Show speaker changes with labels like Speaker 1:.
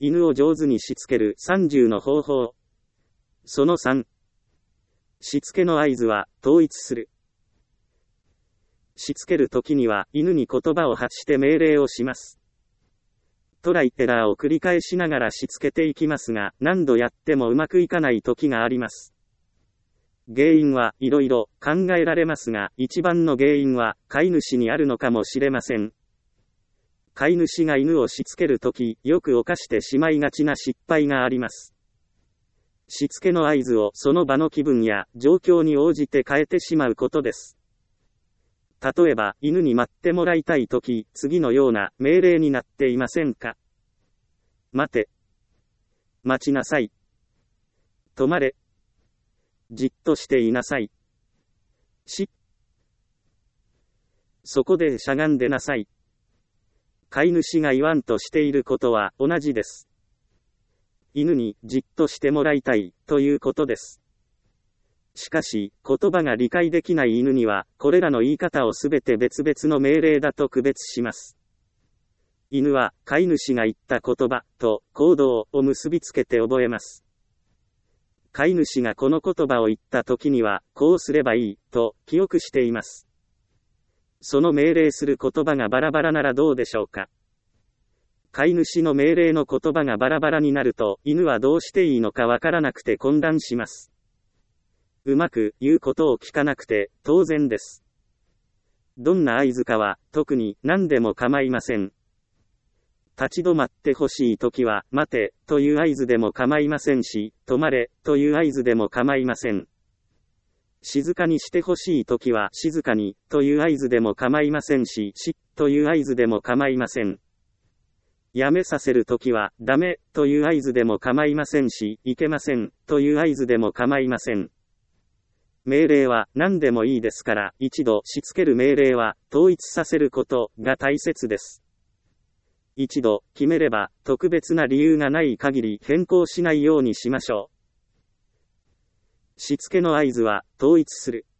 Speaker 1: 犬を上手にしつける30の方法。その3。しつけの合図は統一する。しつけるときには犬に言葉を発して命令をします。トライエラーを繰り返しながらしつけていきますが、何度やってもうまくいかない時があります。原因はいろいろ考えられますが、一番の原因は飼い主にあるのかもしれません。飼い主が犬をしつけるとき、よく犯してしまいがちな失敗があります。しつけの合図をその場の気分や状況に応じて変えてしまうことです。例えば、犬に待ってもらいたいとき、次のような命令になっていませんか？待て。待ちなさい。止まれ。じっとしていなさい。そこでしゃがんでなさい。飼い主が言わんとしていることは同じです。犬にじっとしてもらいたいということです。しかし、言葉が理解できない犬には、これらの言い方をすべて別々の命令だと区別します。犬は、飼い主が言った言葉と行動を結びつけて覚えます。飼い主がこの言葉を言った時には、こうすればいいと記憶しています。その命令する言葉がバラバラならどうでしょうか。飼い主の命令の言葉がバラバラになると、犬はどうしていいのかわからなくて混乱します。うまく言うことを聞かなくて当然です。どんな合図かは特に何でも構いません。立ち止まってほしいときは待てという合図でも構いませんし、止まれという合図でも構いません。静かにしてほしいときは静かにという合図でも構いませんし、という合図でも構いません。やめさせるときはダメという合図でも構いませんし、いけませんという合図でも構いません。命令は何でもいいですから、一度しつける命令は統一させることが大切です。一度決めれば特別な理由がない限り変更しないようにしましょう。しつけの合図は統一する。